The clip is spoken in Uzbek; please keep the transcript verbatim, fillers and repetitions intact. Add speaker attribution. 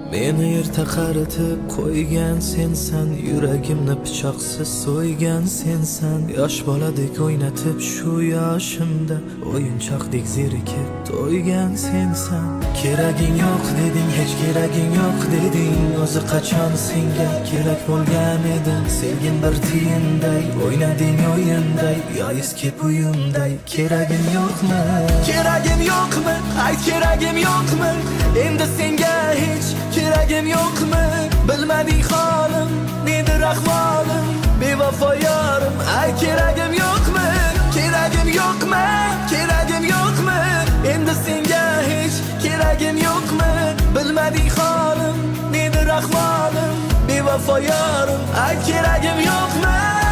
Speaker 1: Meni erta qaritib qo'ygan sensan, yuragimni pichoqsiz so'ygan sensan. Yosh boladek o'ynatib shu yoshimda o'yinchoqdek zerikib to'ygan sensan. Keraging yo'q deding, hech keraging yo'q deding. O'zi qachon senga kerak bo'lgan edim. Sevgin bir tiyinday, o'ynading o'yinday, yo eski buyumday. Keragim yo'qmi? Keragim yo'qmi? Ay keragim yo'qmi? Endi senga hech keragim yo'qmi? Bilmading holim, nedir ahvolim? Bevafo yorim, ay keragim yo'qmi? Keragim yo'qmi? Keragim yo'qmi? Endi senga hech keragim yo'qmi? Bilmading holim, nedir ahvolim? Bevafo yorim, ay keragim yo'qmi?